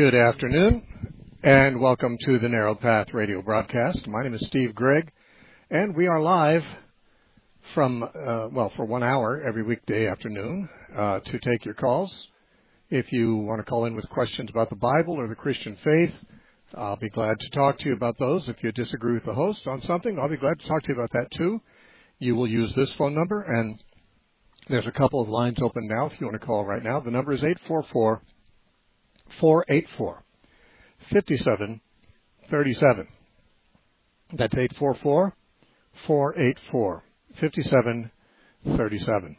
Good afternoon, and welcome to the Narrow Path radio broadcast. My name is Steve Gregg, and we are live from, for 1 hour every weekday afternoon to take your calls. If you want to call in with questions about the Bible or the Christian faith, I'll be glad to talk to you about those. If you disagree with the host on something, I'll be glad to talk to you about that too. You will use this phone number, and there's a couple of lines open now if you want to call right now. The number is 844-484-5737. That's 844-484-5737.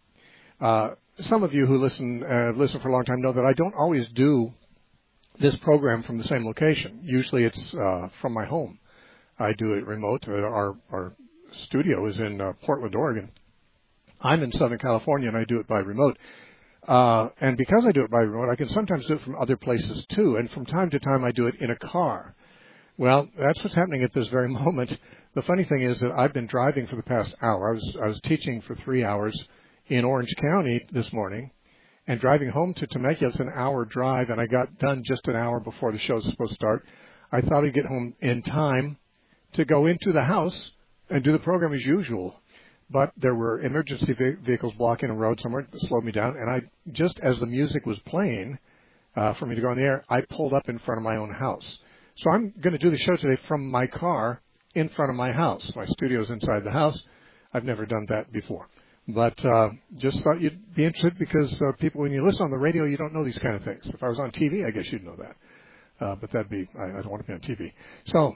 Some of you who listen for a long time know that I don't always do this program from the same location. Usually it's from my home. I do it remote. Our studio is in Portland, Oregon. I'm in Southern California, and I do it by remote. And because I do it by remote, I can sometimes do it from other places too. And from time to time, I do it in a car. Well, that's what's happening at this very moment. The funny thing is that I've been driving for the past hour. I was teaching for 3 hours in Orange County this morning, and driving home to Temecula. It's an hour drive, and I got done just an hour before the show was supposed to start. I thought I'd get home in time to go into the house and do the program as usual. But there were emergency vehicles blocking a road somewhere that slowed me down. And just as the music was playing for me to go on the air, I pulled up in front of my own house. So I'm going to do the show today from my car in front of my house. My studio's inside the house. I've never done that before. But just thought you'd be interested because people, when you listen on the radio, you don't know these kind of things. If I was on TV, I guess you'd know that. But I don't want to be on TV. So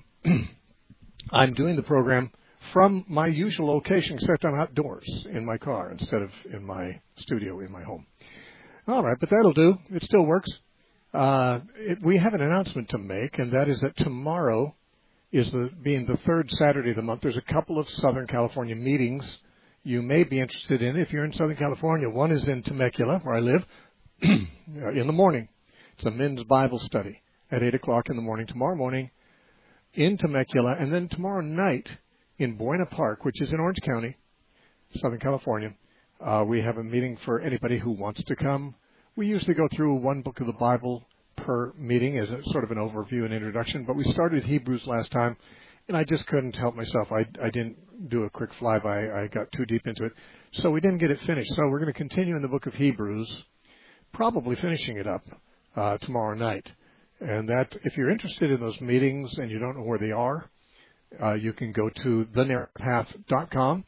I'm doing the program from my usual location, except I'm outdoors in my car instead of in my studio in my home. All right, but that'll do. It still works. We have an announcement to make, and that is that tomorrow is being the third Saturday of the month. There's a couple of Southern California meetings you may be interested in if you're in Southern California. One is in Temecula, where I live, in the morning. It's a men's Bible study at 8 o'clock in the morning tomorrow morning in Temecula, and then tomorrow night in Buena Park, which is in Orange County, Southern California. We have a meeting for anybody who wants to come. We usually go through one book of the Bible per meeting as a sort of an overview and introduction, but we started Hebrews last time, and I just couldn't help myself. I didn't do a quick flyby. I got too deep into it, so we didn't get it finished. So we're going to continue in the book of Hebrews, probably finishing it up tomorrow night. And that, if you're interested in those meetings and you don't know where they are, you can go to thenarrowpath.com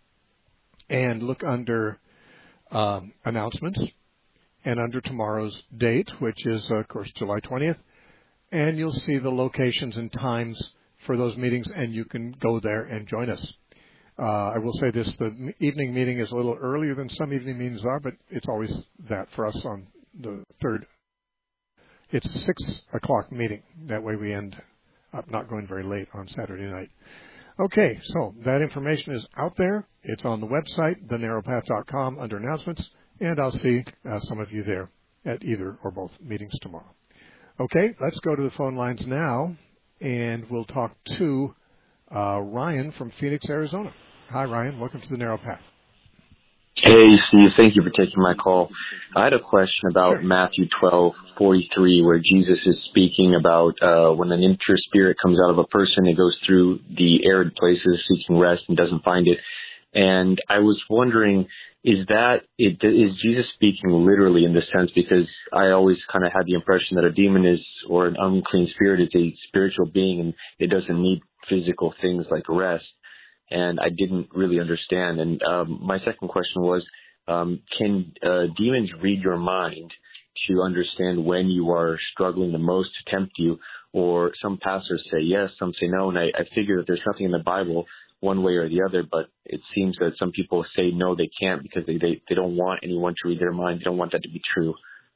and look under announcements and under tomorrow's date, which is, of course, July 20th. And you'll see the locations and times for those meetings, and you can go there and join us. I will say this, the evening meeting is a little earlier than some evening meetings are, but it's always that for us on the third. It's a 6 o'clock meeting. That way we end up not going very late on Saturday night. Okay, so that information is out there. It's on the website, thenarrowpath.com, under announcements, and I'll see some of you there at either or both meetings tomorrow. Okay, let's go to the phone lines now, and we'll talk to Ryan from Phoenix, Arizona. Hi, Ryan. Welcome to the Narrow Path. Hey, Steve. Thank you for taking my call. I had a question about Matthew 12:43, where Jesus is speaking about when an impure spirit comes out of a person, it goes through the arid places seeking rest and doesn't find it. And I was wondering, is Jesus speaking literally in this sense? Because I always kind of had the impression that a demon or an unclean spirit is a spiritual being, and it doesn't need physical things like rest. And I didn't really understand. And my second question was, can demons read your mind to understand when you are struggling the most to tempt you? Or some pastors say yes, some say no. And I figure that there's nothing in the Bible one way or the other, but it seems that some people say no, they can't because they don't want anyone to read their mind. They don't want that to be true.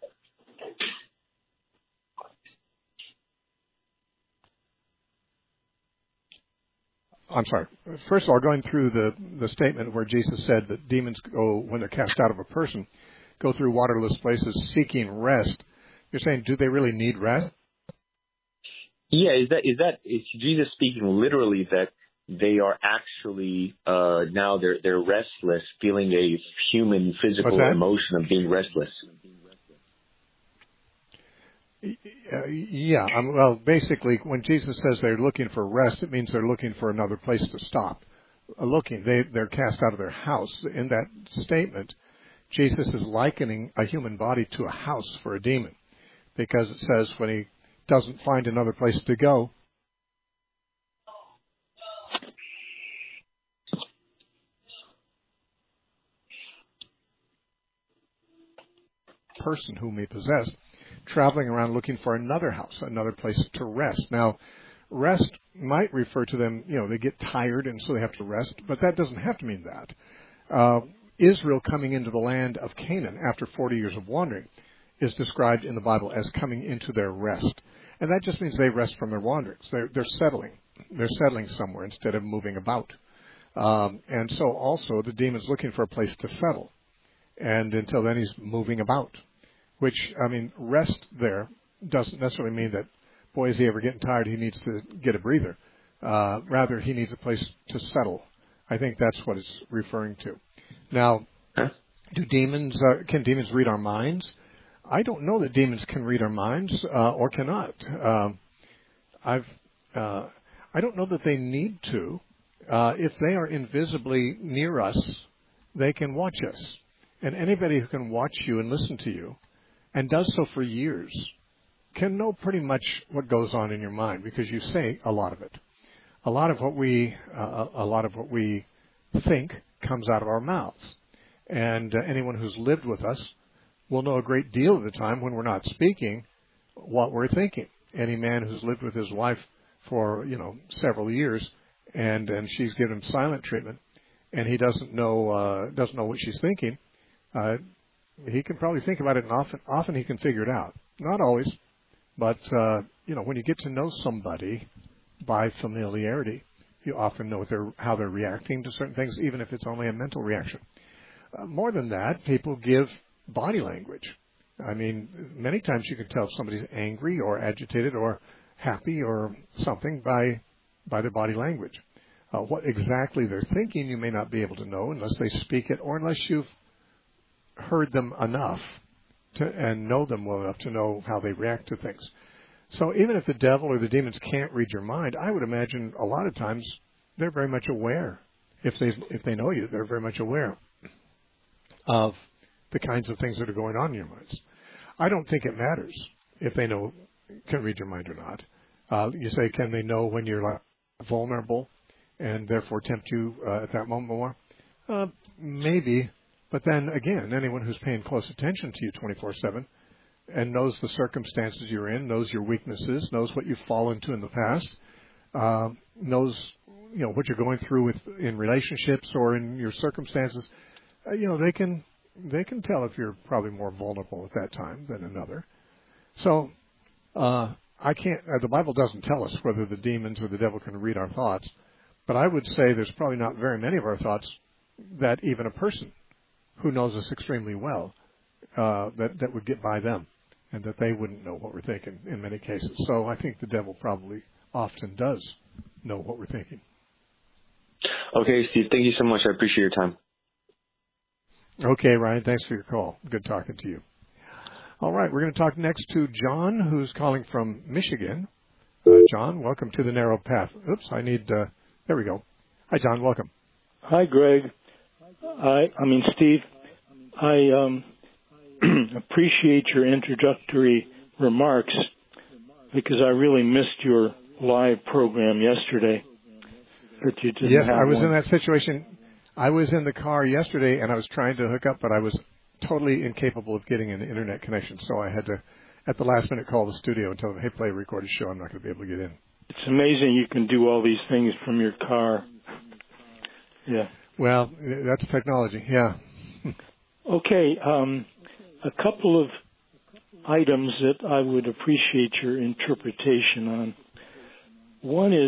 I'm sorry. First of all, going through the statement where Jesus said that demons go, when they're cast out of a person, go through waterless places seeking rest. You're saying, do they really need rest? Yeah, is Jesus speaking literally that they are actually now they're restless, feeling a human physical emotion of being restless? Yeah. Well, basically, when Jesus says they're looking for rest, it means they're looking for another place to stop. They're cast out of their house. In that statement, Jesus is likening a human body to a house for a demon, because it says when he doesn't find another place to go, person whom he possessed, traveling around looking for another house, another place to rest. Now, rest might refer to them, they get tired and so they have to rest, but that doesn't have to mean that. Israel coming into the land of Canaan after 40 years of wandering is described in the Bible as coming into their rest. And that just means they rest from their wanderings. They're settling. They're settling somewhere instead of moving about. And so also the demon's looking for a place to settle. And until then he's moving about, which, rest there doesn't necessarily mean that, boy, is he ever getting tired, he needs to get a breather. Rather, he needs a place to settle. I think that's what it's referring to. Now, can demons read our minds? I don't know that demons can read our minds or cannot. I don't know that they need to. If they are invisibly near us, they can watch us. And anybody who can watch you and listen to you, and does so for years, can know pretty much what goes on in your mind, because you say a lot of it. A lot of what we think comes out of our mouths. And anyone who's lived with us will know a great deal of the time when we're not speaking what we're thinking. Any man who's lived with his wife for, several years, and she's given him silent treatment, and he doesn't know what she's thinking, he can probably think about it, and often he can figure it out. Not always, but when you get to know somebody by familiarity, you often know how they're reacting to certain things, even if it's only a mental reaction. More than that, people give body language. Many times you can tell if somebody's angry or agitated or happy or something by their body language. What exactly they're thinking, you may not be able to know unless they speak it, or unless you've heard them enough and know them well enough to know how they react to things. So even if the devil or the demons can't read your mind, I would imagine a lot of times they're very much aware. If they know you, they're very much aware of the kinds of things that are going on in your minds. I don't think it matters if they can read your mind or not. You say, can they know when you're vulnerable and therefore tempt you at that moment more? Maybe. But then again, anyone who's paying close attention to you 24/7 and knows the circumstances you're in, knows your weaknesses, knows what you've fallen to in the past, knows what you're going through in relationships or in your circumstances, they can tell if you're probably more vulnerable at that time than another. So the Bible doesn't tell us whether the demons or the devil can read our thoughts, but I would say there's probably not very many of our thoughts that even a person who knows us extremely well, that would get by them, and that they wouldn't know what we're thinking in many cases. So I think the devil probably often does know what we're thinking. Okay, Steve, thank you so much. I appreciate your time. Okay, Ryan, thanks for your call. Good talking to you. All right, we're going to talk next to John, who's calling from Michigan. John, welcome to the Narrow Path. Oops, there we go. Hi, John, welcome. Hi, Greg. Steve, I appreciate your introductory remarks because I really missed your live program yesterday. Yes, I was in that situation. I was in the car yesterday and I was trying to hook up, but I was totally incapable of getting an internet connection. So I had to, at the last minute, call the studio and tell them, hey, play a recorded show. I'm not going to be able to get in. It's amazing you can do all these things from your car. Yeah. Well, that's technology, yeah. Okay, a couple of items that I would appreciate your interpretation on. One is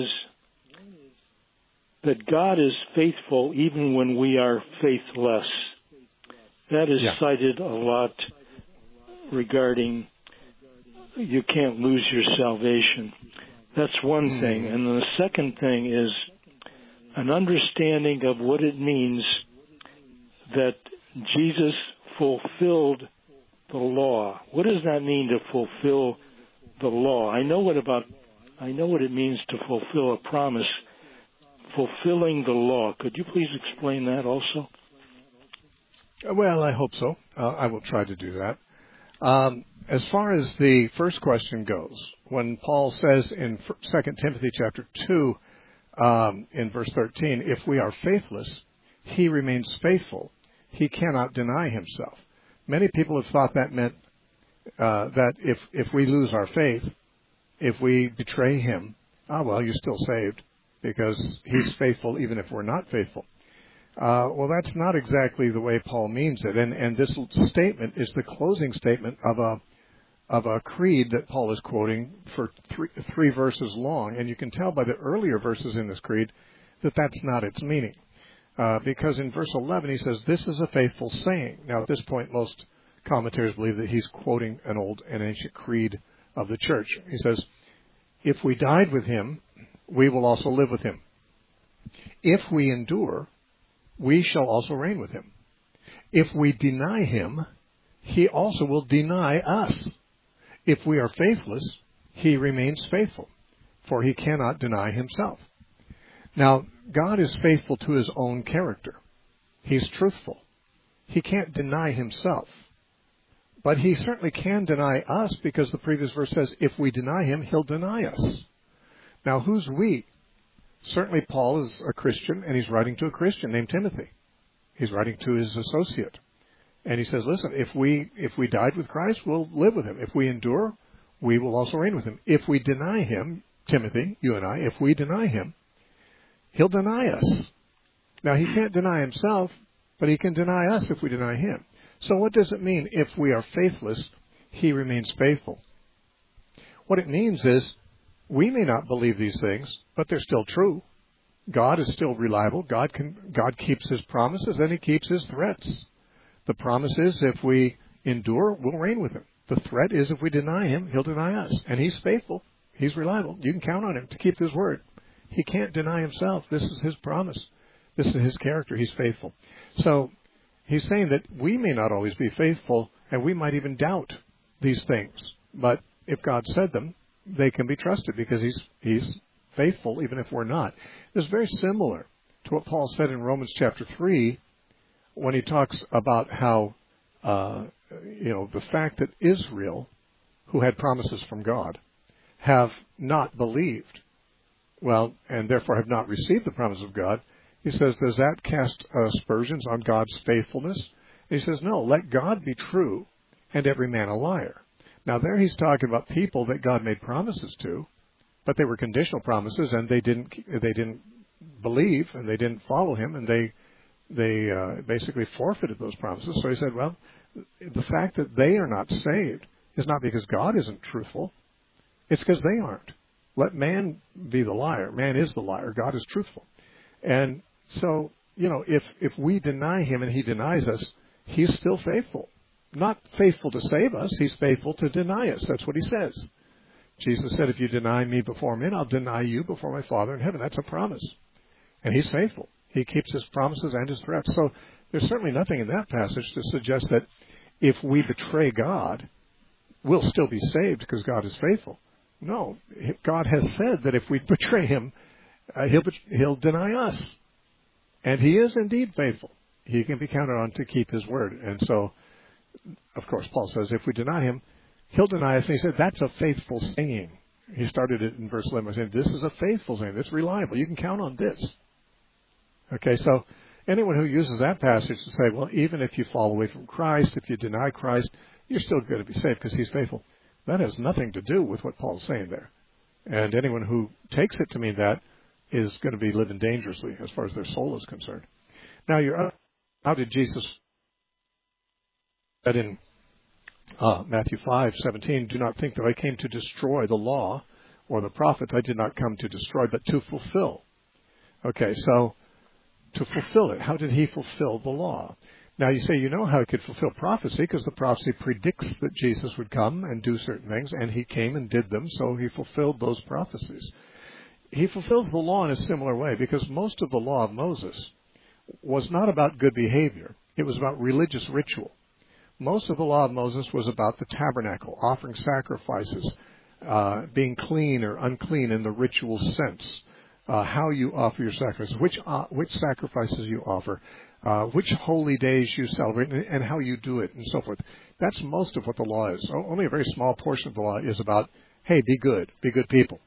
that God is faithful even when we are faithless. That is cited a lot regarding you can't lose your salvation. That's one thing. And the second thing is an understanding of what it means that Jesus fulfilled the law. What does that mean to fulfill the law. I know what it means to fulfill a promise. Fulfilling the law. Could you please explain that also? Well, I hope so. I will try to do that. As far as the first question goes, when Paul says in 2 Timothy chapter 2, in verse 13, if we are faithless, he remains faithful. He cannot deny himself. Many people have thought that meant that if we lose our faith, if we betray him, well, you're still saved because he's faithful even if we're not faithful. Well, that's not exactly the way Paul means it. And this statement is the closing statement of a creed that Paul is quoting for three verses long. And you can tell by the earlier verses in this creed that that's not its meaning. Because in verse 11 he says, this is a faithful saying. Now, at this point, most commentators believe that he's quoting an old and ancient creed of the church. He says, if we died with him, we will also live with him. If we endure, we shall also reign with him. If we deny him, he also will deny us. If we are faithless, he remains faithful, for he cannot deny himself. Now, God is faithful to his own character. He's truthful. He can't deny himself. But he certainly can deny us, because the previous verse says, if we deny him, he'll deny us. Now, who's we? Certainly Paul is a Christian, and he's writing to a Christian named Timothy. He's writing to his associate. And he says, listen, if we died with Christ, we'll live with him. If we endure, we will also reign with him. If we deny him, Timothy, you and I, if we deny him, he'll deny us. Now, he can't deny himself, but he can deny us if we deny him. So what does it mean, if we are faithless, he remains faithful? What it means is, we may not believe these things, but they're still true. God is still reliable. God keeps his promises, and he keeps his threats. The promise is, if we endure, we'll reign with him. The threat is, if we deny him, he'll deny us. And he's faithful. He's reliable. You can count on him to keep his word. He can't deny himself. This is his promise. This is his character. He's faithful. So he's saying that we may not always be faithful, and we might even doubt these things. But if God said them, they can be trusted, because he's faithful even if we're not. It's very similar to what Paul said in Romans chapter 3 when he talks about how the fact that Israel, who had promises from God, have not believed, and therefore have not received the promise of God. He says, does that cast aspersions on God's faithfulness? And he says, no, let God be true and every man a liar. Now, there he's talking about people that God made promises to, but they were conditional promises, and they didn't believe, and they didn't follow him, and they basically forfeited those promises. So he said, well, the fact that they are not saved is not because God isn't truthful. It's because they aren't. Let man be the liar. Man is the liar. God is truthful. And so, if we deny him and he denies us, he's still faithful. Not faithful to save us. He's faithful to deny us. That's what he says. Jesus said, if you deny me before men, I'll deny you before my Father in heaven. That's a promise. And he's faithful. He keeps his promises and his threats. So there's certainly nothing in that passage to suggest that if we betray God, we'll still be saved because God is faithful. No, God has said that if we betray him, he'll deny us. And he is indeed faithful. He can be counted on to keep his word. And so, of course, Paul says, if we deny him, he'll deny us. And he said, that's a faithful saying. He started it in verse 11 by saying, this is a faithful saying. It's reliable. You can count on this. Okay, so anyone who uses that passage to say, well, even if you fall away from Christ, if you deny Christ, you're still going to be saved because he's faithful. That has nothing to do with what Paul's saying there. And anyone who takes it to mean that is going to be living dangerously as far as their soul is concerned. Now, how did Jesus said in Matthew 5:17, do not think that I came to destroy the law or the prophets. I did not come to destroy, but to fulfill. Okay, so to fulfill it. How did he fulfill the law? Now you say, how he could fulfill prophecy, because the prophecy predicts that Jesus would come and do certain things, and he came and did them, so he fulfilled those prophecies. He fulfills the law in a similar way, because most of the law of Moses was not about good behavior. It was about religious ritual. Most of the law of Moses was about the tabernacle, offering sacrifices, being clean or unclean in the ritual sense, how you offer your sacrifices, which sacrifices you offer, which holy days you celebrate, and how you do it, and so forth. That's most of what the law is. Only a very small portion of the law is about, hey, be good people.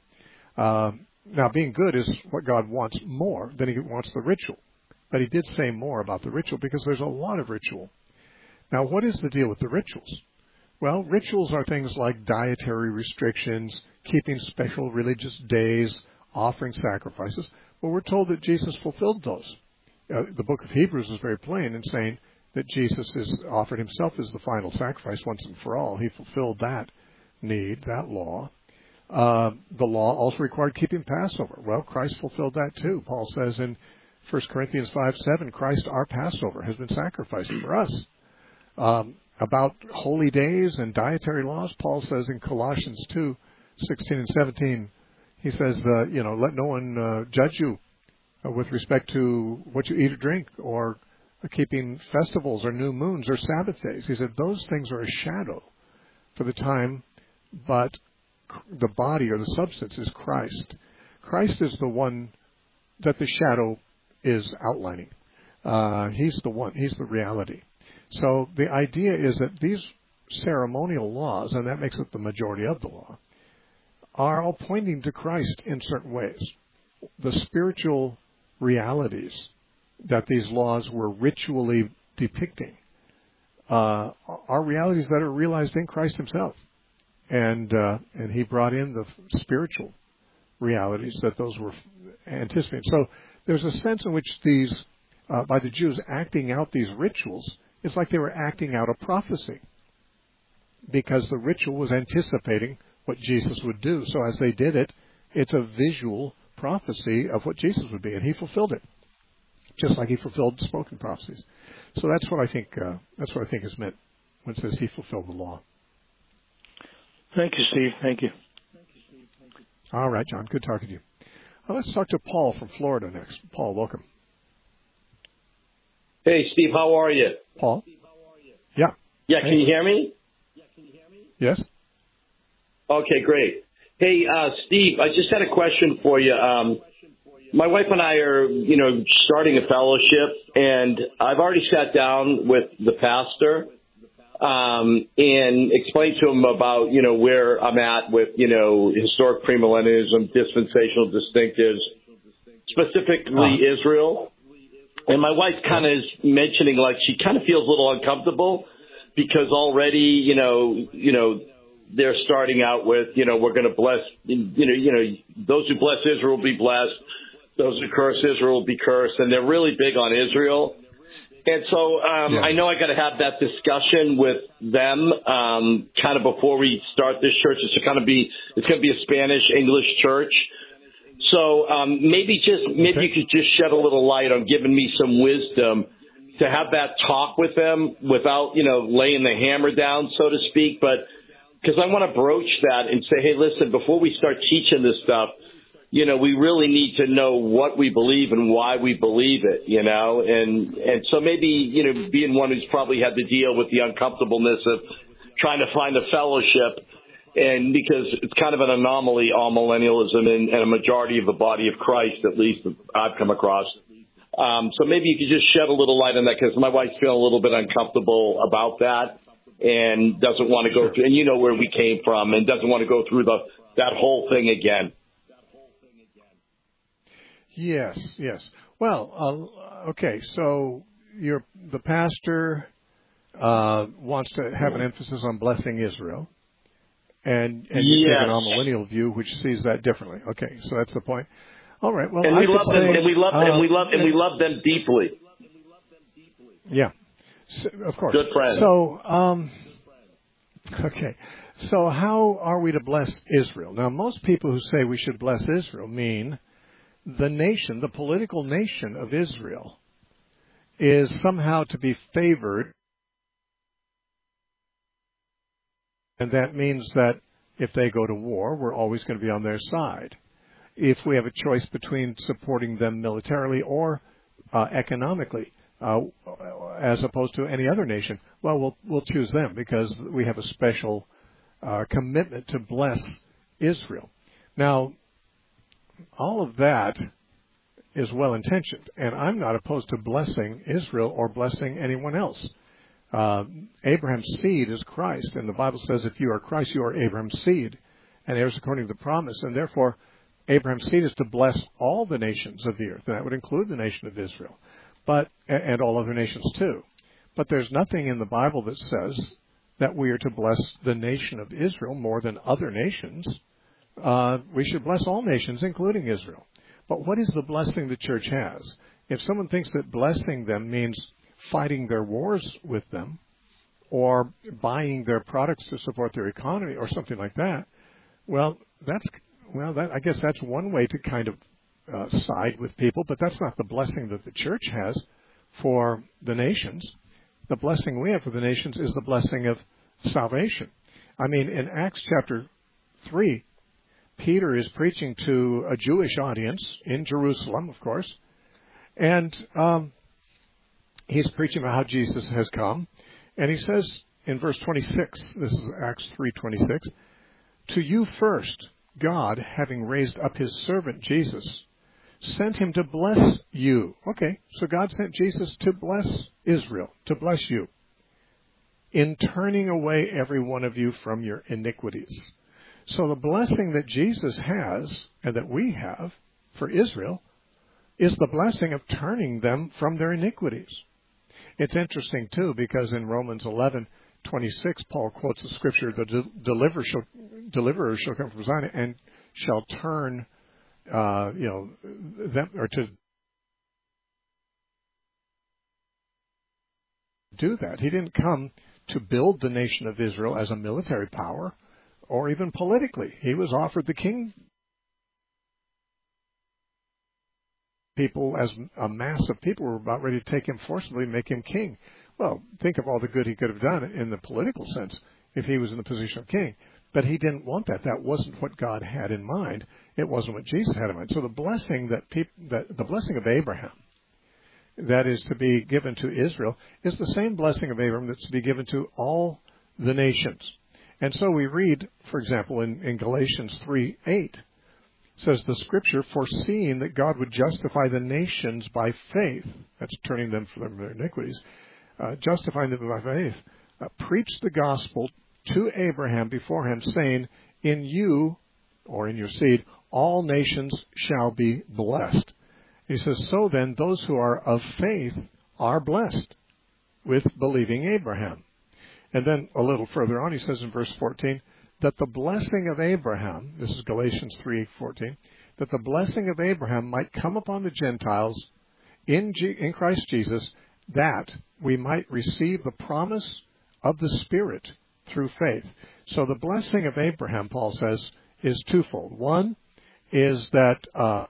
Now, being good is what God wants more than He wants the ritual. But He did say more about the ritual because there's a lot of ritual. Now, what is the deal with the rituals? Well, rituals are things like dietary restrictions, keeping special religious days, offering sacrifices. Well, we're told that Jesus fulfilled those. The book of Hebrews is very plain in saying that Jesus has offered Himself as the final sacrifice once and for all. He fulfilled that need, that law. The law also required keeping Passover. Well, Christ fulfilled that too. Paul says in 1 Corinthians 5:7, Christ, our Passover, has been sacrificed for us. About holy days and dietary laws, Paul says in Colossians 2:16 and 17, he says, let no one judge you with respect to what you eat or drink, or keeping festivals or new moons or Sabbath days. He said those things are a shadow for the time, but the body or the substance is Christ. Christ is the one that the shadow is outlining. He's the one. He's the reality. So the idea is that these ceremonial laws, and that makes it the majority of the law, are all pointing to Christ in certain ways. The spiritual realities that these laws were ritually depicting are realities that are realized in Christ Himself. And He brought in the spiritual realities that those were anticipating. So there's a sense in which these, by the Jews acting out these rituals, it's like they were acting out a prophecy, because the ritual was anticipating what Jesus would do. So as they did it, it's a visual prophecy of what Jesus would be, and He fulfilled it, just like He fulfilled spoken prophecies. So that's what I think. That's what I think is meant when it says He fulfilled the law. Thank you, Steve. Thank you. All right, John. Good talking to you. Let's talk to Paul from Florida next. Paul, welcome. Hey, Steve. How are you? Paul? Yeah. Yeah, can you hear me? Yes. Okay, great. Hey, Steve, I just had a question for you. My wife and I are, starting a fellowship, and I've already sat down with the pastor and explained to him about, where I'm at with, historic premillennialism, dispensational distinctives, specifically Israel. And my wife kind of is mentioning, like, she kind of feels a little uncomfortable because already, they're starting out with, we're going to bless, those who bless Israel will be blessed. Those who curse Israel will be cursed. And they're really big on Israel. And so I know I got to have that discussion with them kind of before we start this church. It's going to be a Spanish-English church. So maybe you could just shed a little light on giving me some wisdom to have that talk with them without, laying the hammer down, so to speak. But because I want to broach that and say, hey, listen, before we start teaching this stuff, we really need to know what we believe and why we believe it, and so maybe, being one who's probably had to deal with the uncomfortableness of trying to find a fellowship, and because it's kind of an anomaly, all millennialism and a majority of the body of Christ, at least I've come across. So maybe you could just shed a little light on that, because my wife's feeling a little bit uncomfortable about that and doesn't want to go through, and where we came from, and doesn't want to go through that whole thing again. Yes. Well, okay. So the pastor wants to have an emphasis on blessing Israel, and you take an amillennial view, which sees that differently. Okay, so that's the point. All right. Well, and we love them, and we love them deeply. Yeah, so, of course. Good friends. So, okay. So, how are we to bless Israel? Now, most people who say we should bless Israel mean the nation, the political nation of Israel, is somehow to be favored. And that means that if they go to war, we're always going to be on their side. If we have a choice between supporting them militarily or economically, as opposed to any other nation, well, we'll choose them because we have a special commitment to bless Israel. Now, all of that is well-intentioned, and I'm not opposed to blessing Israel or blessing anyone else. Abraham's seed is Christ, and the Bible says if you are Christ, you are Abraham's seed, and heirs according to the promise, and therefore Abraham's seed is to bless all the nations of the earth, and that would include the nation of Israel, and all other nations too. But there's nothing in the Bible that says that we are to bless the nation of Israel more than other nations. We should bless all nations, including Israel. But what is the blessing the church has? If someone thinks that blessing them means fighting their wars with them or buying their products to support their economy or something like that, I guess that's one way to kind of side with people, but that's not the blessing that the church has for the nations. The blessing we have for the nations is the blessing of salvation. I mean, in Acts chapter 3, Peter is preaching to a Jewish audience in Jerusalem, of course, and he's preaching about how Jesus has come. And he says in verse 26, this is Acts 3:26, "To you first, God, having raised up his servant Jesus, sent him to bless you." Okay, so God sent Jesus to bless Israel, to bless you, "in turning away every one of you from your iniquities." So the blessing that Jesus has and that we have for Israel is the blessing of turning them from their iniquities. It's interesting, too, because in Romans 11:26, Paul quotes the scripture, "The deliverer shall come from Zion and shall turn them," or to do that. He didn't come to build the nation of Israel as a military power or even politically. He was offered the king. People, as a mass of people, were about ready to take him forcibly and make him king. Well, think of all the good he could have done in the political sense if he was in the position of king. But he didn't want that. That wasn't what God had in mind. It wasn't what Jesus had in mind. So the blessing the blessing of Abraham, that is to be given to Israel, is the same blessing of Abraham that's to be given to all the nations. And so we read, for example, in Galatians 3:8, says the scripture, "Foreseeing that God would justify the nations by faith," that's turning them from their iniquities, justifying them by faith, "preached the gospel to Abraham beforehand, saying, in you," or in your seed, "all nations shall be blessed." He says, so then those who are of faith are blessed with believing Abraham. And then a little further on, he says in verse 14, that the blessing of Abraham, this is Galatians 3:14, that the blessing of Abraham might come upon the Gentiles in Christ Jesus, that we might receive the promise of the Spirit through faith. So the blessing of Abraham, Paul says, is twofold. One is that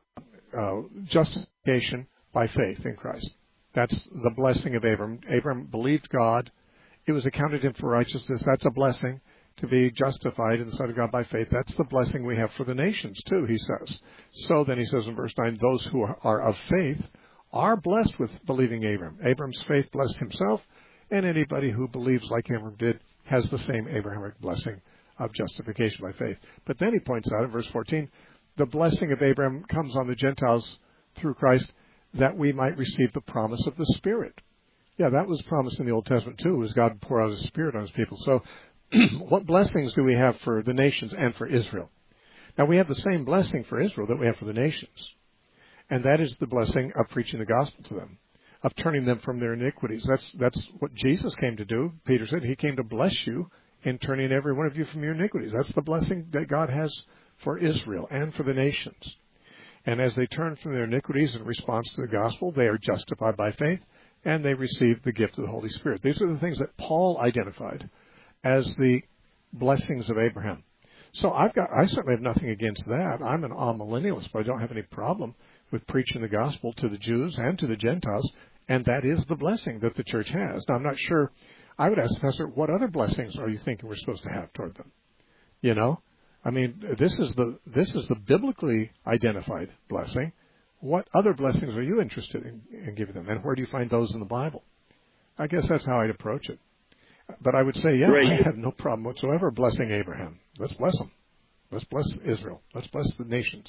justification by faith in Christ. That's the blessing of Abraham. Abraham believed God. It was accounted him for righteousness. That's a blessing, to be justified in the sight of God by faith. That's the blessing we have for the nations, too, he says. So then he says in verse 9, those who are of faith are blessed with believing Abraham. Abraham's faith blessed himself, and anybody who believes like Abraham did has the same Abrahamic blessing of justification by faith. But then he points out in verse 14, the blessing of Abraham comes on the Gentiles through Christ, that we might receive the promise of the Spirit. Yeah, that was promised in the Old Testament too, was God pour out his Spirit on his people. So what blessings do we have for the nations and for Israel? Now, we have the same blessing for Israel that we have for the nations. And that is the blessing of preaching the gospel to them, of turning them from their iniquities. That's what Jesus came to do. Peter said he came to bless you in turning every one of you from your iniquities. That's the blessing that God has for Israel and for the nations. And as they turn from their iniquities in response to the gospel, they are justified by faith, and they receive the gift of the Holy Spirit. These are the things that Paul identified as the blessings of Abraham. So I certainly have nothing against that. I'm an amillennialist, but I don't have any problem with preaching the gospel to the Jews and to the Gentiles, and that is the blessing that the church has. Now, I'm not sure. I would ask the pastor, what other blessings are you thinking we're supposed to have toward them? You know? I mean, this is the biblically identified blessing. What other blessings are you interested in giving them, and where do you find those in the Bible? I guess that's how I'd approach it. But I would say, yeah, I have no problem whatsoever blessing Abraham. Let's bless him. Let's bless Israel. Let's bless the nations.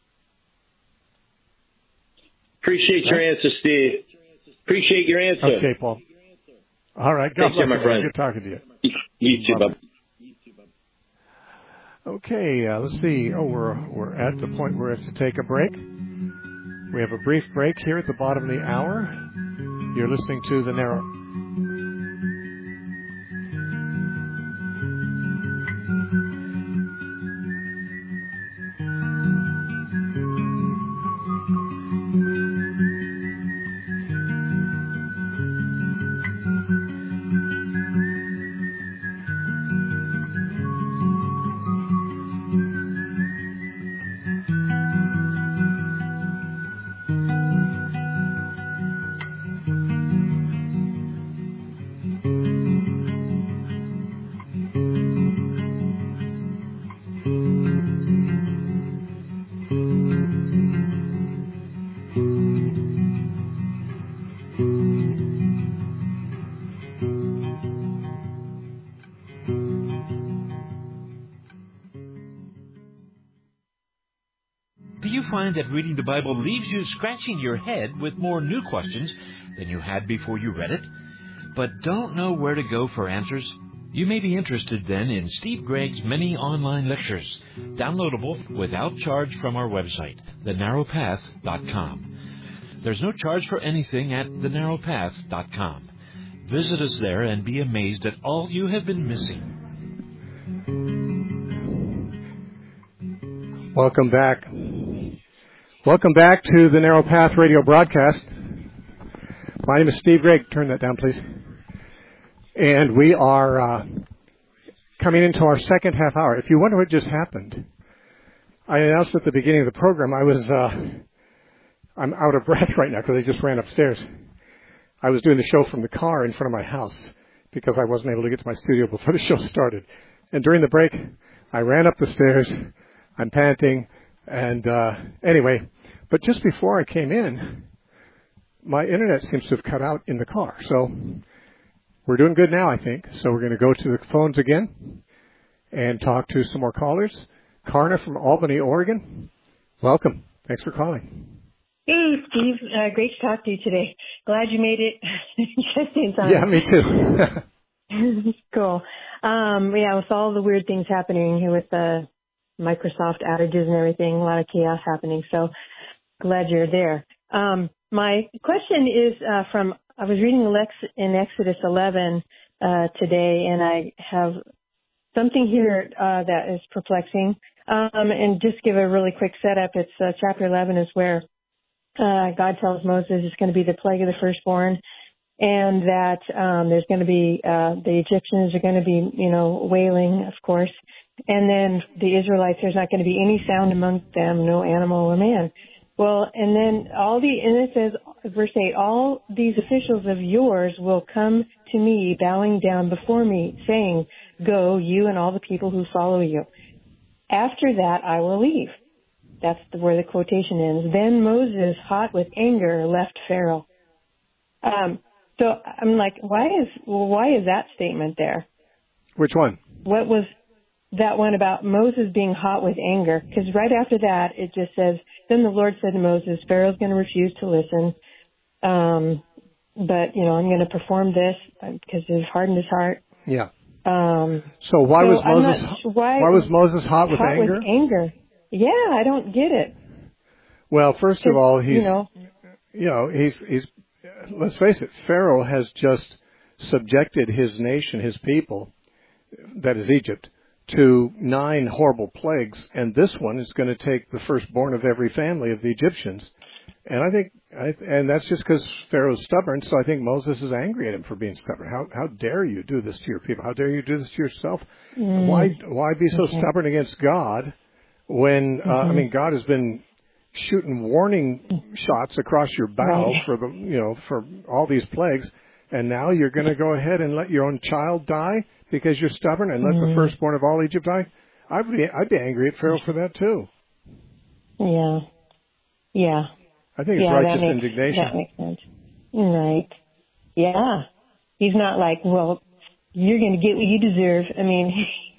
Appreciate your answer, Steve. Appreciate your answer. Okay, Paul. All right. God bless you, my friend. Good talking to you. You too, bub. Okay, let's see. Oh, we're at the point where we have to take a break. We have a brief break here at the bottom of the hour. You're listening to The Narrow. Find that reading the Bible leaves you scratching your head with more new questions than you had before you read it, but don't know where to go for answers? You may be interested then in Steve Gregg's many online lectures, downloadable without charge from our website, thenarrowpath.com. There's no charge for anything at thenarrowpath.com. Visit us there and be amazed at all you have been missing. Welcome back. Welcome back to the Narrow Path radio broadcast. My name is Steve Gregg. Turn that down, please. And we are coming into our second half hour. If you wonder what just happened, I announced at the beginning of the program I'm out of breath right now because I just ran upstairs. I was doing the show from the car in front of my house because I wasn't able to get to my studio before the show started. And during the break, I ran up the stairs. I'm panting. And anyway, but just before I came in, my internet seems to have cut out in the car. So we're doing good now, I think. So we're going to go to the phones again and talk to some more callers. Karna from Albany, Oregon. Welcome. Thanks for calling. Hey, Steve. Great to talk to you today. Glad you made it just in time. Yeah, me too. Cool. Yeah, with all the weird things happening here with the Microsoft outages and everything, a lot of chaos happening. So glad you're there. My question is I was reading in Exodus 11 today, and I have something here that is perplexing. And just give a really quick setup. It's chapter 11 is where God tells Moses it's going to be the plague of the firstborn, and that there's going to be the Egyptians are going to be, wailing, of course. And then the Israelites, there's not going to be any sound among them, no animal or man. Well, and then and it says, verse 8, all these officials of yours will come to me, bowing down before me, saying, go, you and all the people who follow you. After that, I will leave. That's where the quotation ends. Then Moses, hot with anger, left Pharaoh. So I'm like, why is that statement there? Which one? What was that one about Moses being hot with anger? Because right after that, it just says, then the Lord said to Moses, Pharaoh's going to refuse to listen. But, I'm going to perform this because he's hardened his heart. Yeah. So why was Moses hot with anger? Hot with anger. Yeah, I don't get it. Well, first of all, he's let's face it, Pharaoh has just subjected his nation, his people, that is Egypt, to 9 horrible plagues, and this one is going to take the firstborn of every family of the Egyptians. And and that's just because Pharaoh's stubborn, so I think Moses is angry at him for being stubborn. How dare you do this to your people? How dare you do this to yourself? Why be so stubborn against God when, God has been shooting warning shots across your bow for all these plagues, and now you're going to go ahead and let your own child die because you're stubborn and let the firstborn of all Egypt die? I'd be angry at Pharaoh for that too. Yeah. Yeah. I think it's righteous indignation. That makes sense. Right. Yeah. He's not like, well, you're going to get what you deserve.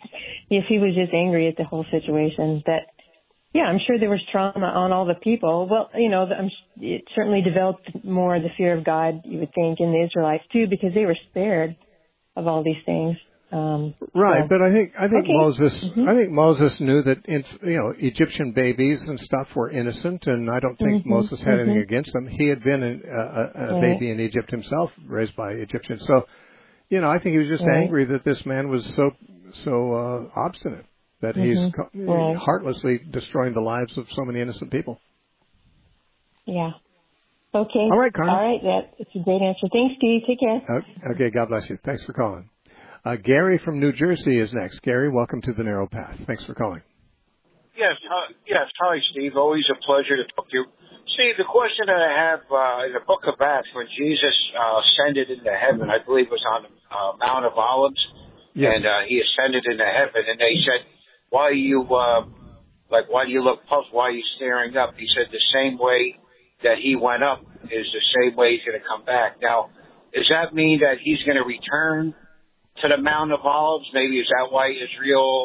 if he was just angry at the whole situation. That, yeah, I'm sure there was trauma on all the people. Well, it certainly developed more the fear of God, you would think, in the Israelites too, because they were spared of all these things. Right, but I think okay. Moses knew that Egyptian babies and stuff were innocent, and I don't think Moses had anything against them. He had been a baby in Egypt himself, raised by Egyptians. So, I think he was just angry that this man was so obstinate that he's heartlessly destroying the lives of so many innocent people. Yeah. Okay. All right, Carmen. All right, that's a great answer. Thanks, Steve. Take care. Okay, God bless you. Thanks for calling. Gary from New Jersey is next. Gary, welcome to the Narrow Path. Thanks for calling. Yes. Hi, Steve. Always a pleasure to talk to you. Steve, the question that I have in the Book of Acts, when Jesus ascended into heaven, I believe it was on the Mount of Olives, yes. And he ascended into heaven, and they said, "Why do you look puzzled? Why are you staring up?" He said, "The same way that he went up is the same way he's going to come back." Now, does that mean that he's going to return to the Mount of Olives? Maybe is that why Israel,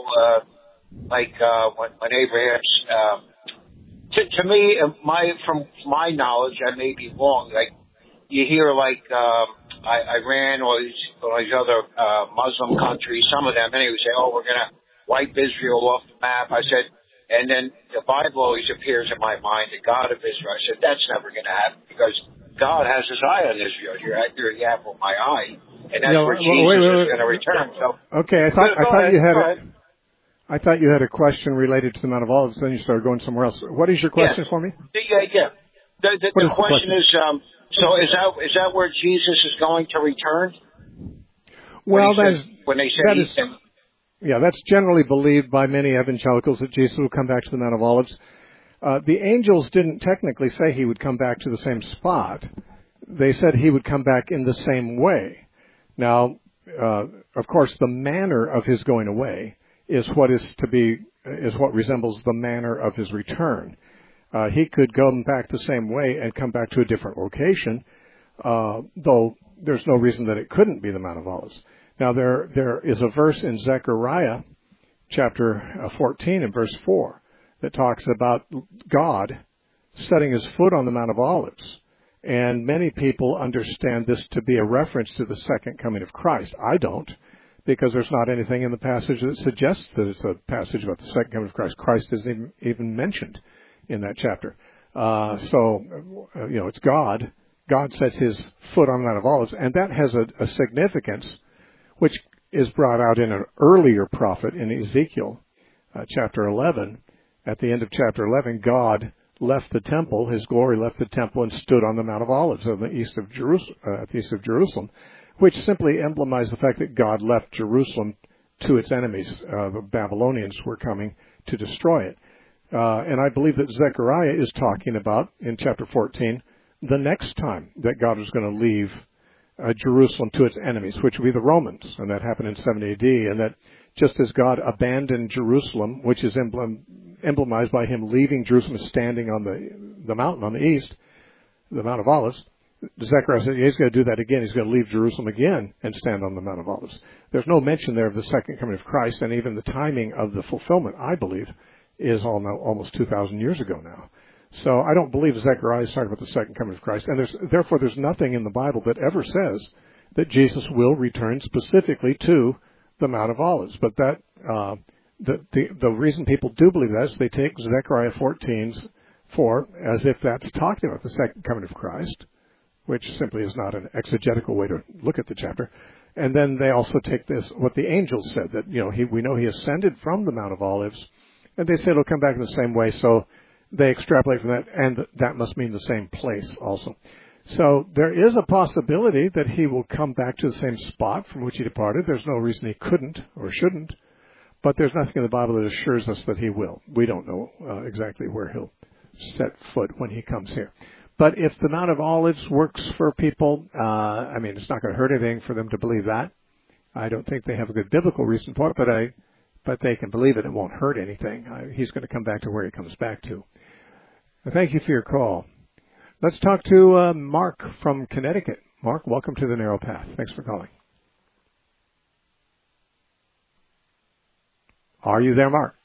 when Abraham's, to me, from my knowledge, I may be wrong. Like you hear, Iran or these other Muslim countries, some of them anyway, say, "Oh, we're going to wipe Israel off the map." I said, and then the Bible always appears in my mind, the God of Israel. I said, that's never going to happen because God has his eye on Israel. You're the apple of my eye. And that's where Jesus is going to return. So, okay, I thought you had a question related to the Mount of Olives, then you started going somewhere else. What is your question for me? Yeah. The question is, so is that where Jesus is going to return? Well, when they say that's generally believed by many evangelicals that Jesus will come back to the Mount of Olives. The angels didn't technically say he would come back to the same spot. They said he would come back in the same way. Now, of course, the manner of his going away is what resembles the manner of his return. He could go back the same way and come back to a different location, though there's no reason that it couldn't be the Mount of Olives. Now, there is a verse in Zechariah chapter 14 and verse 4 that talks about God setting his foot on the Mount of Olives. And many people understand this to be a reference to the second coming of Christ. I don't, because there's not anything in the passage that suggests that it's a passage about the second coming of Christ. Christ isn't even mentioned in that chapter. It's God. God sets his foot on the Mount of Olives, and that has a significance which is brought out in an earlier prophet in Ezekiel, chapter 11. At the end of chapter 11, God left the temple, his glory left the temple and stood on the Mount of Olives at the east of Jerusalem, which simply emblemizes the fact that God left Jerusalem to its enemies. The Babylonians were coming to destroy it. And I believe that Zechariah is talking about, in chapter 14, the next time that God was going to leave Jerusalem to its enemies, which would be the Romans, and that happened in 70 AD, and that just as God abandoned Jerusalem, which is emblemized by him leaving Jerusalem standing on the mountain on the east, the Mount of Olives, Zechariah said he's going to do that again. He's going to leave Jerusalem again and stand on the Mount of Olives. There's no mention there of the second coming of Christ, and even the timing of the fulfillment, I believe, is almost 2,000 years ago now. So I don't believe Zechariah is talking about the second coming of Christ, and therefore there's nothing in the Bible that ever says that Jesus will return specifically to the Mount of Olives. But that the reason people do believe that is they take Zechariah 14:4 as if that's talking about the second coming of Christ, which simply is not an exegetical way to look at the chapter. And then they also take this, what the angels said, that we know he ascended from the Mount of Olives, and they say it'll come back in the same way. So they extrapolate from that, and that must mean the same place also. So there is a possibility that he will come back to the same spot from which he departed. There's no reason he couldn't or shouldn't, but there's nothing in the Bible that assures us that he will. We don't know exactly where he'll set foot when he comes here. But if the Mount of Olives works for people, it's not going to hurt anything for them to believe that. I don't think they have a good biblical reason for it, but they can believe it. It won't hurt anything. He's going to come back to where he comes back to. Thank you for your call. Let's talk to Mark from Connecticut. Mark, welcome to the Narrow Path. Thanks for calling. Are you there, Mark?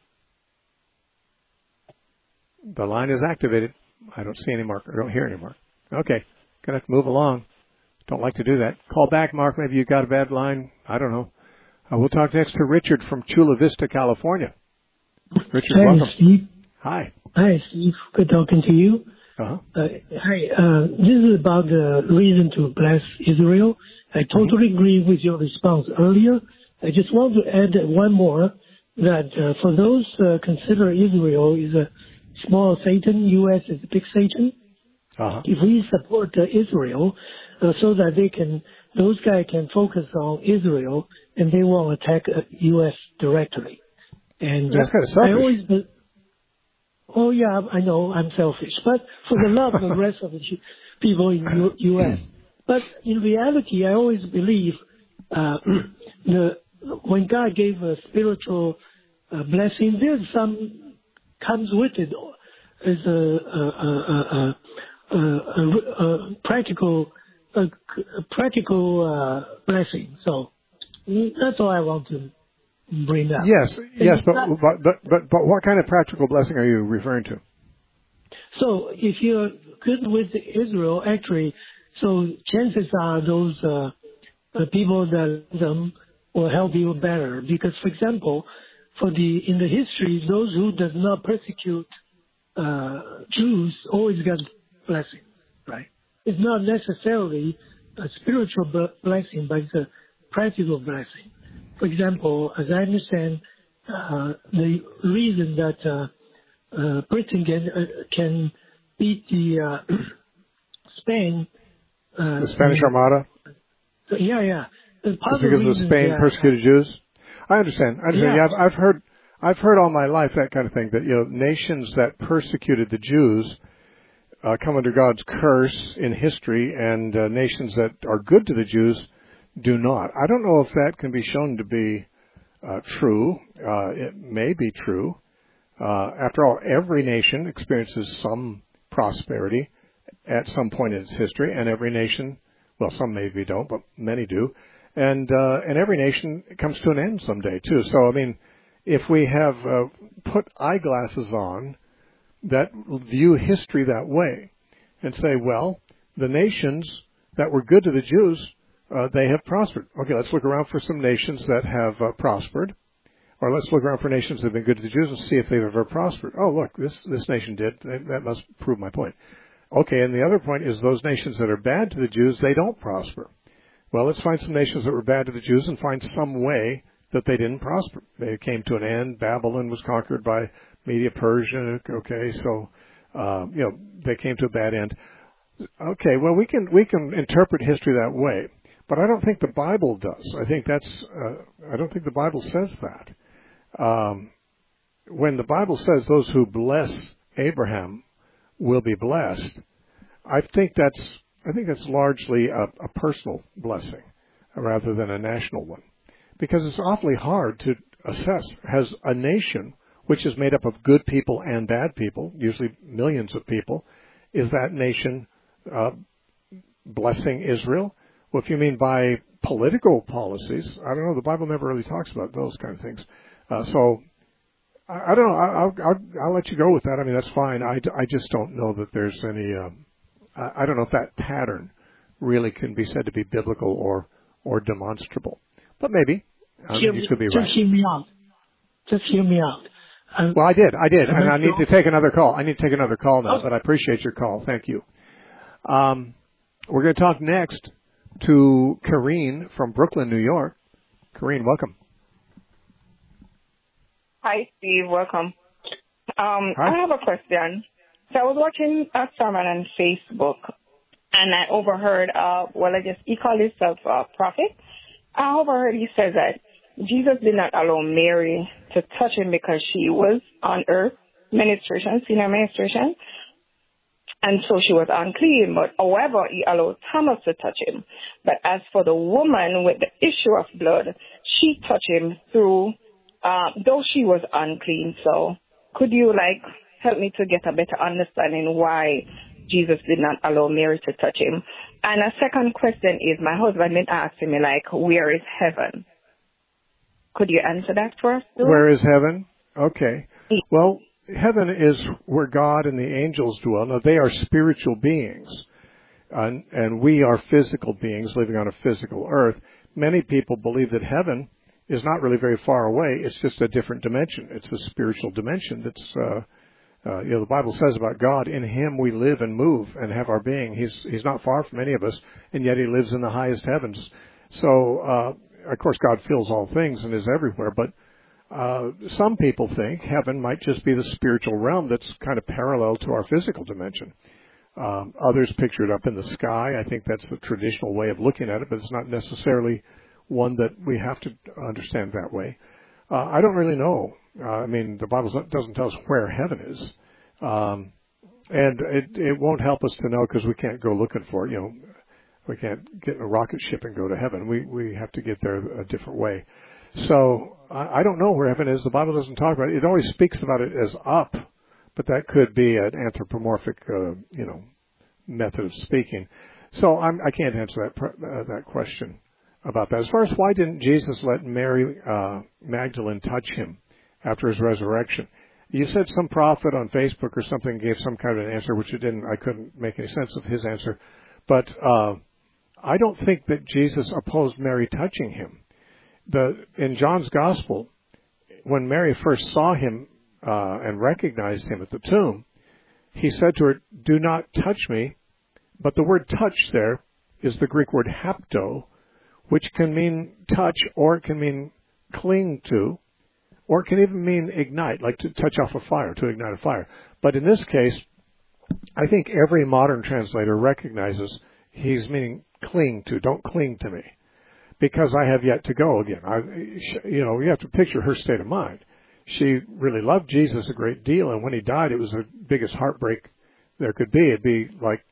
The line is activated. I don't see any Mark. I don't hear any Mark. Okay. Gonna have to move along. Don't like to do that. Call back, Mark. Maybe you got a bad line. I don't know. We'll talk next to Richard from Chula Vista, California. Richard, hi, welcome. Steve. Hi. Hi, Steve. Good talking to you. Uh-huh. Hi. This is about the reason to bless Israel. I totally agree with your response earlier. I just want to add one more, that for those consider Israel is a small Satan, U.S. is a big Satan. Uh-huh. If we support Israel so that those guys can focus on Israel and they won't attack U.S. directly. And that's kind of selfish. Oh yeah, I know I'm selfish, but for the love of the rest of the people in U.S. But in reality, I always believe when God gave a spiritual blessing, there's some comes with it as a practical blessing. So that's all I want to bring up. Yes, but what kind of practical blessing are you referring to? So if you're good with Israel, actually, so chances are those people that them will help you better. Because, for example, in the history, those who does not persecute Jews always got blessing, right? It's not necessarily a spiritual blessing, but it's a practical blessing. For example, as I understand, the reason that Britain can beat the Spain, the Spanish Armada. Yeah. Because of Spain persecuted Jews. I understand. Yeah, I've heard all my life that kind of thing. That nations that persecuted the Jews come under God's curse in history, and nations that are good to the Jews do not. I don't know if that can be shown to be true. It may be true. After all, every nation experiences some prosperity at some point in its history, and every nation, well, some maybe don't, but many do, and every nation comes to an end someday too. So, I mean, if we have put eyeglasses on that view history that way, and say, well, the nations that were good to the Jews, they have prospered. Okay, let's look around for some nations that have prospered. Or let's look around for nations that have been good to the Jews and see if they've ever prospered. Oh, look, this nation did. That must prove my point. Okay, and the other point is those nations that are bad to the Jews, they don't prosper. Well, let's find some nations that were bad to the Jews and find some way that they didn't prosper. They came to an end. Babylon was conquered by Media Persia. Okay, so they came to a bad end. Okay, well, we can interpret history that way, but I don't think the Bible does. I don't think the Bible says that. When the Bible says those who bless Abraham will be blessed, I think that's largely a personal blessing rather than a national one, because it's awfully hard to assess. Has a nation which is made up of good people and bad people, usually millions of people, is that nation blessing Israel? Well, if you mean by political policies, I don't know. The Bible never really talks about those kind of things. So I don't know. I'll let you go with that. I mean, that's fine. I just don't know that there's any. I don't know if that pattern really can be said to be biblical or demonstrable. But maybe. You could be right. Just hear me out. Well, I did, and I need to take another call. I need to take another call now, but I appreciate your call. Thank you. We're going to talk next to Kareen from Brooklyn, New York. Kareen, welcome. Hi, Steve. Welcome. Hi. I have a question. So I was watching a sermon on Facebook, and I overheard, he called himself a prophet. I overheard he said that Jesus did not allow Mary to touch him because she was on earth, senior ministration, and so she was unclean. But however, he allowed Thomas to touch him. But as for the woman with the issue of blood, she touched him through, though she was unclean. So could you help me to get a better understanding why Jesus did not allow Mary to touch him? And a second question is, my husband been asking me, where is heaven? Could you answer that for us, too? Where is heaven? Okay. Well, heaven is where God and the angels dwell. Now, they are spiritual beings, and we are physical beings living on a physical earth. Many people believe that heaven is not really very far away. It's just a different dimension. It's a spiritual dimension that's, the Bible says about God, in Him we live and move and have our being. He's not far from any of us, and yet He lives in the highest heavens. So, of course, God fills all things and is everywhere, but some people think heaven might just be the spiritual realm that's kind of parallel to our physical dimension. Others picture it up in the sky. I think that's the traditional way of looking at it, but it's not necessarily one that we have to understand that way. I don't really know. The Bible doesn't tell us where heaven is. And it won't help us to know because we can't go looking for it. We can't get in a rocket ship and go to heaven. We have to get there a different way. So I don't know where heaven is. The Bible doesn't talk about it. It always speaks about it as up, but that could be an anthropomorphic, method of speaking. So I can't answer that question about that. As far as why didn't Jesus let Mary Magdalene touch him after his resurrection? You said some prophet on Facebook or something gave some kind of an answer, which I couldn't make any sense of his answer. But I don't think that Jesus opposed Mary touching him. In John's Gospel, when Mary first saw him and recognized him at the tomb, he said to her, "Do not touch me." But the word touch there is the Greek word hapto, which can mean touch, or it can mean cling to, or it can even mean ignite, like to touch off a fire, to ignite a fire. But in this case, I think every modern translator recognizes he's meaning cling to. Don't cling to me, because I have yet to go again. You have to picture her state of mind. She really loved Jesus a great deal, and when he died, it was the biggest heartbreak there could be. It'd be like,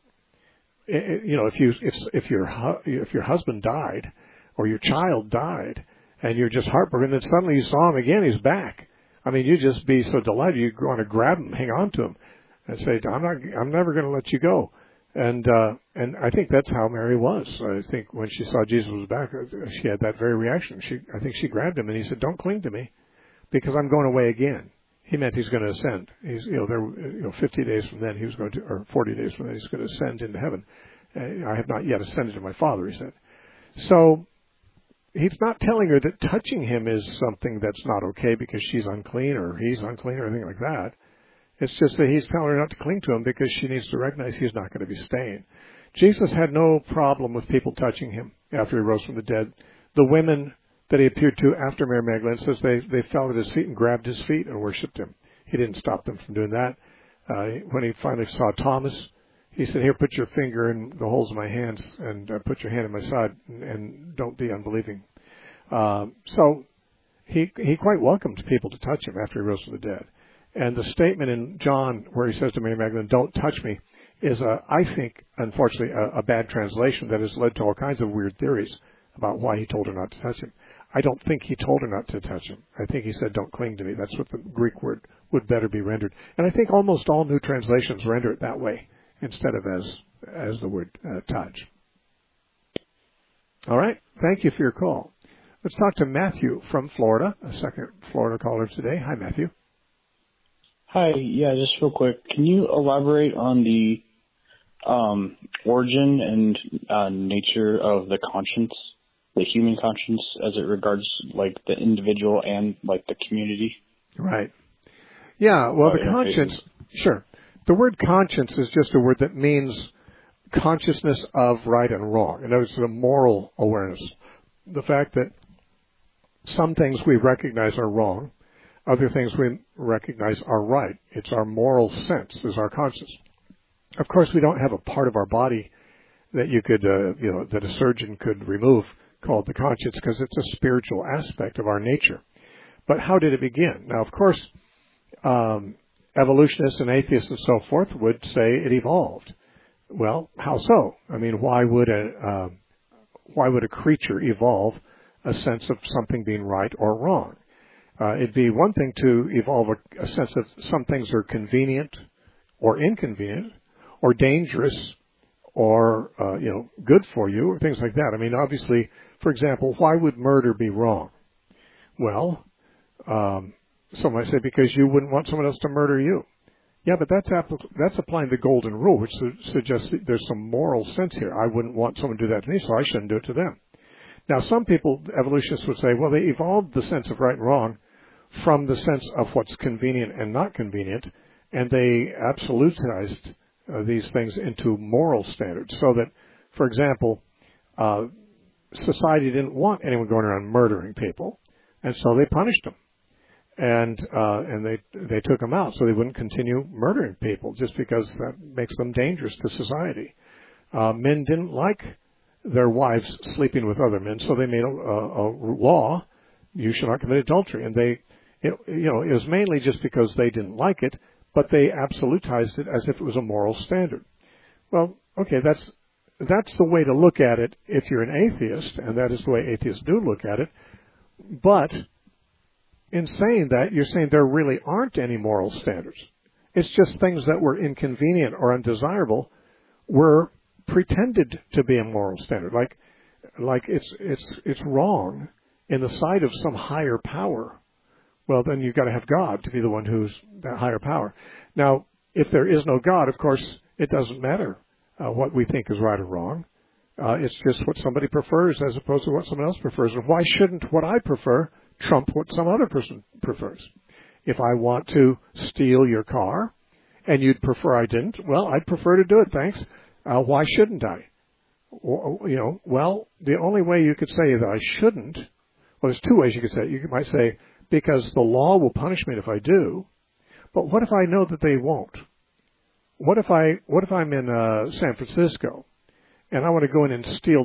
if your husband died or your child died, and you're just heartbroken, and then suddenly you saw him again, he's back. You'd just be so delighted you'd want to grab him, hang on to him, and say, I'm never going to let you go. And I think that's how Mary was. I think when she saw Jesus was back, she had that very reaction. I think she grabbed him, and he said, "Don't cling to me, because I'm going away again." He meant he's going to ascend. He's, 50 days from then he was going to, or 40 days from then he's going to ascend into heaven. I have not yet ascended to my Father, he said. So he's not telling her that touching him is something that's not okay because she's unclean or he's unclean or anything like that. It's just that he's telling her not to cling to him because she needs to recognize he's not going to be staying. Jesus had no problem with people touching him after he rose from the dead. The women that he appeared to after Mary Magdalene says they fell at his feet and grabbed his feet and worshipped him. He didn't stop them from doing that. When he finally saw Thomas, he said, "Here, put your finger in the holes of my hands and put your hand in my side and don't be unbelieving." So he quite welcomed people to touch him after he rose from the dead. And the statement in John where he says to Mary Magdalene, "Don't touch me," is, I think, unfortunately, a bad translation that has led to all kinds of weird theories about why he told her not to touch him. I don't think he told her not to touch him. I think he said, "Don't cling to me." That's what the Greek word would better be rendered. And I think almost all new translations render it that way instead of as the word touch. All right. Thank you for your call. Let's talk to Matthew from Florida, a second Florida caller today. Hi, Matthew. Hi. Yeah, just real quick. Can you elaborate on the origin and nature of the conscience, the human conscience, as it regards like the individual and like the community? Right. Yeah. Well, the conscience. Sure. The word conscience is just a word that means consciousness of right and wrong. In other words, the moral awareness. The fact that some things we recognize are wrong, other things we recognize are right. It's our moral sense, is our conscience. Of course, we don't have a part of our body that you could, that a surgeon could remove called the conscience because it's a spiritual aspect of our nature. But how did it begin? Now, of course, evolutionists and atheists and so forth would say it evolved. Well, how so? Why would a creature evolve a sense of something being right or wrong? It'd be one thing to evolve a sense of some things are convenient or inconvenient or dangerous or, good for you or things like that. Obviously, for example, why would murder be wrong? Well, some might say because you wouldn't want someone else to murder you. Yeah, but that's applying the golden rule, which suggests that there's some moral sense here. I wouldn't want someone to do that to me, so I shouldn't do it to them. Now, some people, evolutionists would say, well, they evolved the sense of right and wrong from the sense of what's convenient and not convenient, and they absolutized these things into moral standards, so that, for example, society didn't want anyone going around murdering people, and so they punished them. And they took them out so they wouldn't continue murdering people just because that makes them dangerous to society. Men didn't like their wives sleeping with other men, so they made a law: you shall not commit adultery. And it was mainly just because they didn't like it, but they absolutized it as if it was a moral standard. Well, okay, that's the way to look at it if you're an atheist, and that is the way atheists do look at it. But in saying that, you're saying there really aren't any moral standards. It's just things that were inconvenient or undesirable were pretended to be a moral standard. Like it's wrong in the sight of some higher power. Well, then you've got to have God to be the one who's that higher power. Now, if there is no God, of course, it doesn't matter what we think is right or wrong. It's just what somebody prefers as opposed to what someone else prefers. And why shouldn't what I prefer trump what some other person prefers? If I want to steal your car and you'd prefer I didn't, well, I'd prefer to do it, thanks. Why shouldn't I? Well, the only way you could say that I shouldn't, well, there's two ways you could say it. You might say, because the law will punish me if I do, but what if I know that they won't? What if I'm in San Francisco and I want to go in and steal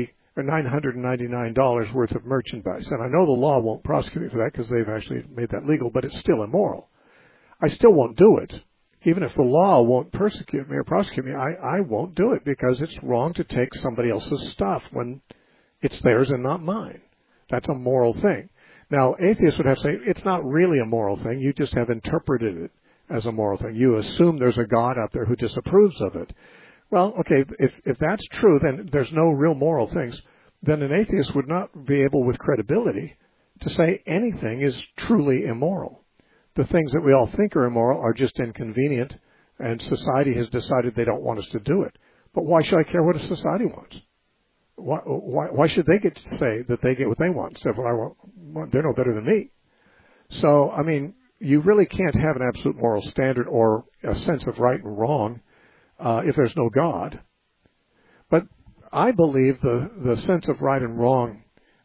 $999 worth of merchandise, and I know the law won't prosecute me for that because they've actually made that legal, but it's still immoral. I still won't do it. Even if the law won't persecute me or prosecute me, I won't do it because it's wrong to take somebody else's stuff when it's theirs and not mine. That's a moral thing. Now, atheists would have to say, it's not really a moral thing. You just have interpreted it as a moral thing. You assume there's a God out there who disapproves of it. Well, okay, if that's true, then there's no real moral things. Then an atheist would not be able with credibility to say anything is truly immoral. The things that we all think are immoral are just inconvenient, and society has decided they don't want us to do it. But why should I care what a society wants? Why should they get to say that they get what they want instead of what I want? They're no better than me. So, I mean, you really can't have an absolute moral standard or a sense of right and wrong if there's no God. But I believe the sense of right and wrong,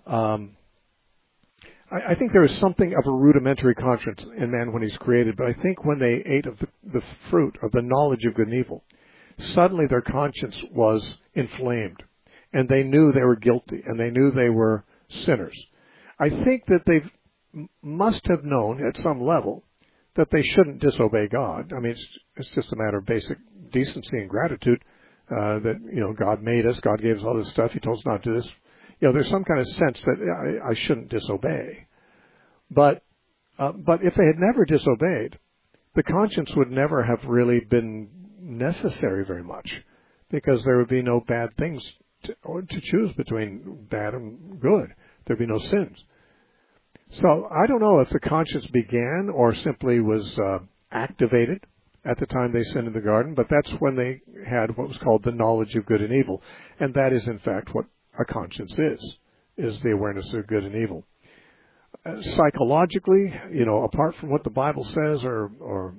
I think there is something of a rudimentary conscience in man when he's created, but I think when they ate of the fruit of the knowledge of good and evil, suddenly their conscience was inflamed, and they knew they were guilty, and they knew they were sinners. I think that they must have known at some level that they shouldn't disobey God. I mean, it's just a matter of basic decency and gratitude that, God made us, God gave us all this stuff, He told us not to do this. There's some kind of sense that I shouldn't disobey. But if they had never disobeyed, the conscience would never have really been necessary very much, because there would be no bad things to choose between bad and good. There'd be no sins. So I don't know if the conscience began or simply was activated at the time they sinned in the garden, but that's when they had what was called the knowledge of good and evil. And that is, in fact, what a conscience is the awareness of good and evil. Psychologically, apart from what the Bible says or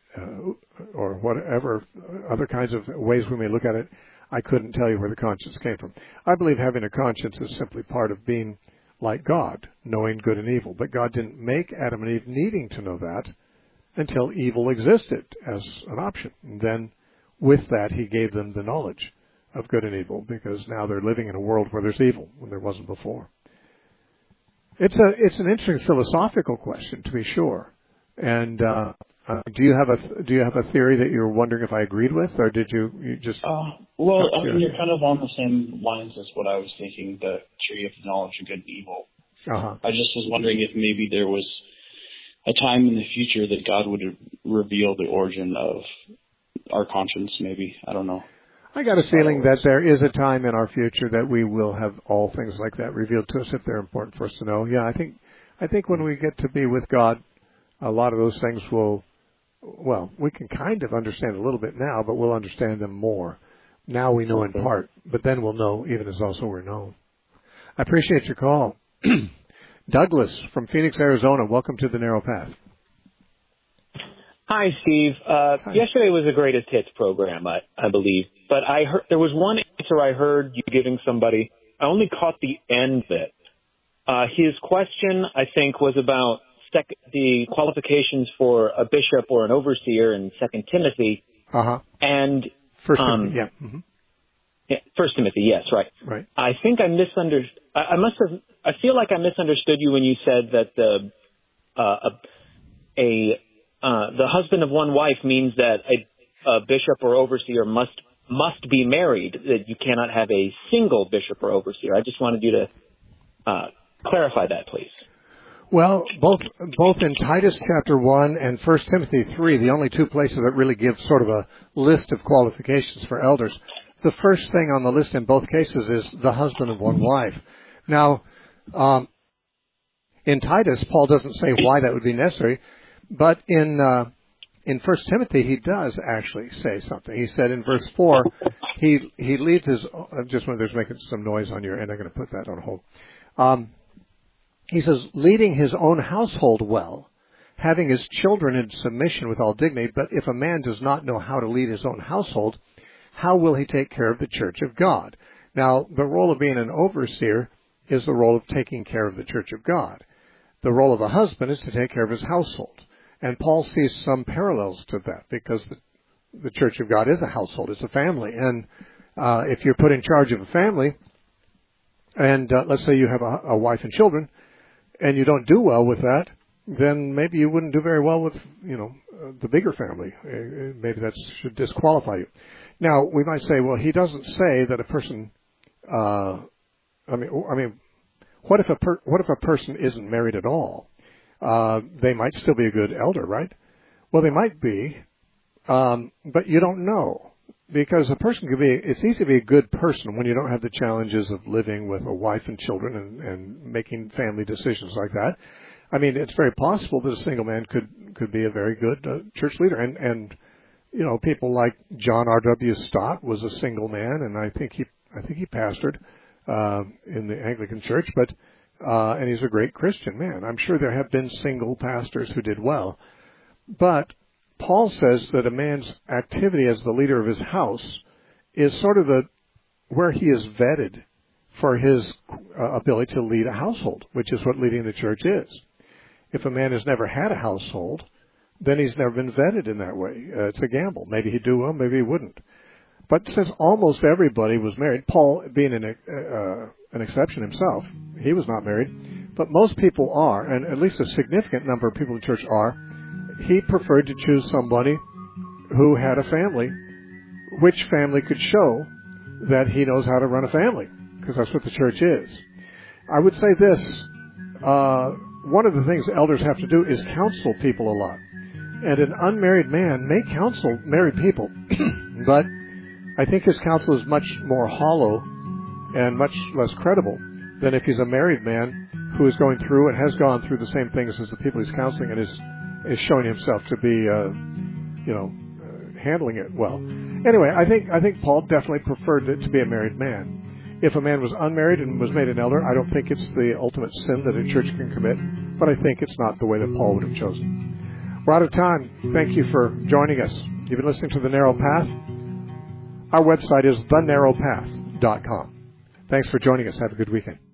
whatever other kinds of ways we may look at it, I couldn't tell you where the conscience came from. I believe having a conscience is simply part of being like God, knowing good and evil. But God didn't make Adam and Eve needing to know that until evil existed as an option. And then with that, He gave them the knowledge of good and evil, because now they're living in a world where there's evil when there wasn't before. It's an interesting philosophical question, to be sure. And do you have a theory that you're wondering if I agreed with, or did you just? Well, I mean, you're kind of on the same lines as what I was thinking. The tree of knowledge of good and evil. I just was wondering if maybe there was a time in the future that God would reveal the origin of our conscience. Maybe, I don't know. I got a feeling that there is a time in our future that we will have all things like that revealed to us if they're important for us to know. Yeah, I I think when we get to be with God, a lot of those things we can kind of understand a little bit now, but we'll understand them more. Now we know in part, but then we'll know even as also we're known. I appreciate your call. Douglas from Phoenix, Arizona, welcome to the Narrow Path. Hi, Steve. Hi. Yesterday was a greatest hits program, I believe, but I heard there was one answer I heard you giving somebody. I only caught the end of it. His question, I think, was about the qualifications for a bishop or an overseer in 2 Timothy. And First Timothy, yeah. Mm-hmm. Yeah, 1 Timothy, yes, right. Right. I think I misunderstood. I feel like I misunderstood you when you said that the husband of one wife means that a bishop or overseer must be married. That you cannot have a single bishop or overseer. I just wanted you to clarify that, please. Well, both in Titus chapter 1 and 1 Timothy 3, the only two places that really give sort of a list of qualifications for elders, the first thing on the list in both cases is the husband of one wife. Now, in Titus, Paul doesn't say why that would be necessary, but in 1 Timothy, he does actually say something. He said in verse 4, he leads his, just when there's making some noise on your end, I'm going to put that on hold. He says, leading his own household well, having his children in submission with all dignity, but if a man does not know how to lead his own household, how will he take care of the church of God? Now, the role of being an overseer is the role of taking care of the church of God. The role of a husband is to take care of his household. And Paul sees some parallels to that because the church of God is a household. It's a family. And if you're put in charge of a family, and let's say you have a wife and children, and you don't do well with that, then maybe you wouldn't do very well with, the bigger family. Maybe that should disqualify you. Now, we might say, well, he doesn't say that a person, what if a person isn't married at all? They might still be a good elder, right? Well, they might be, but you don't know. Because a person it's easy to be a good person when you don't have the challenges of living with a wife and children and making family decisions like that. I mean, it's very possible that a single man could be a very good church leader. And people like John R.W. Stott was a single man, and I think he pastored in the Anglican Church, and he's a great Christian man. I'm sure there have been single pastors who did well. But Paul says that a man's activity as the leader of his house is sort of where he is vetted for his ability to lead a household, which is what leading the church is. If a man has never had a household, then he's never been vetted in that way. It's a gamble. Maybe he'd do well, maybe he wouldn't. But since almost everybody was married, Paul being an exception himself, he was not married, but most people are, and at least a significant number of people in the church are. He preferred to choose somebody who had a family, which family could show that he knows how to run a family, because that's what the church is. I would say this, one of the things elders have to do is counsel people a lot. And an unmarried man may counsel married people, but I think his counsel is much more hollow and much less credible than if he's a married man who is going through and has gone through the same things as the people he's counseling and is showing himself to be, handling it well. Anyway, I think Paul definitely preferred it to be a married man. If a man was unmarried and was made an elder, I don't think it's the ultimate sin that a church can commit, but I think it's not the way that Paul would have chosen. We're out of time. Thank you for joining us. You've been listening to The Narrow Path. Our website is thenarrowpath.com. Thanks for joining us. Have a good weekend.